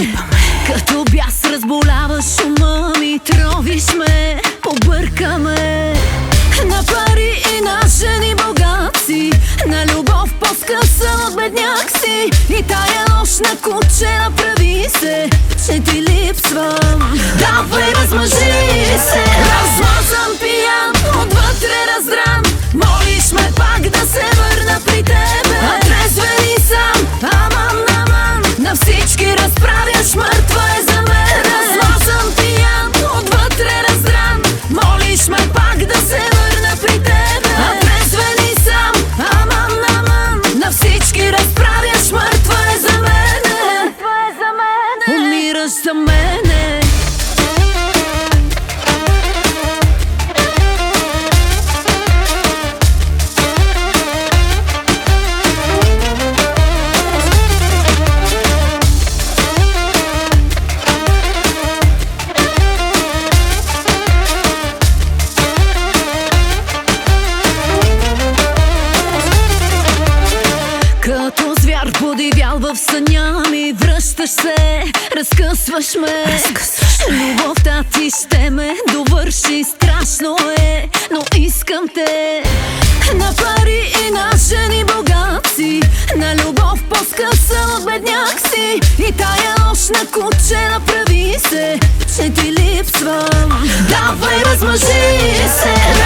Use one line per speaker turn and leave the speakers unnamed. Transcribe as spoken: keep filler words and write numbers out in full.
пипаме.
Като бяс разболяваш ума ми, тровиш ме, побъркаме. На пари и на жени богатци, на любов по-скъса от бедняк си. И тая нощ на куче направи се, че ти липсвам. Давай, размъжи се. Размазан, пиян, отвътре раздран, молиш ме пак да се върна при тебе. А трезвен и сам, аман, аман, на всички разправяш, мъртва е за мен. Размазан, пиян, отвътре раздран, молиш ме пак да се върна при тебе. А трезвен и сам, аман, аман, на всички разправяш, мъртва е за мене. Мъртва е за мене. Умираш за мене. Като звяр подивял в съня ми, връщаш се, разкъсваш ме.
Разкъсваш ме.
Любовта ти ще ме довърши, страшно е, но искам те. На пари и на жени богатци, на любов по-скъса от бедняк си. И тая нощ на куче направи се, че ти липсвам. Давай, размъжи се.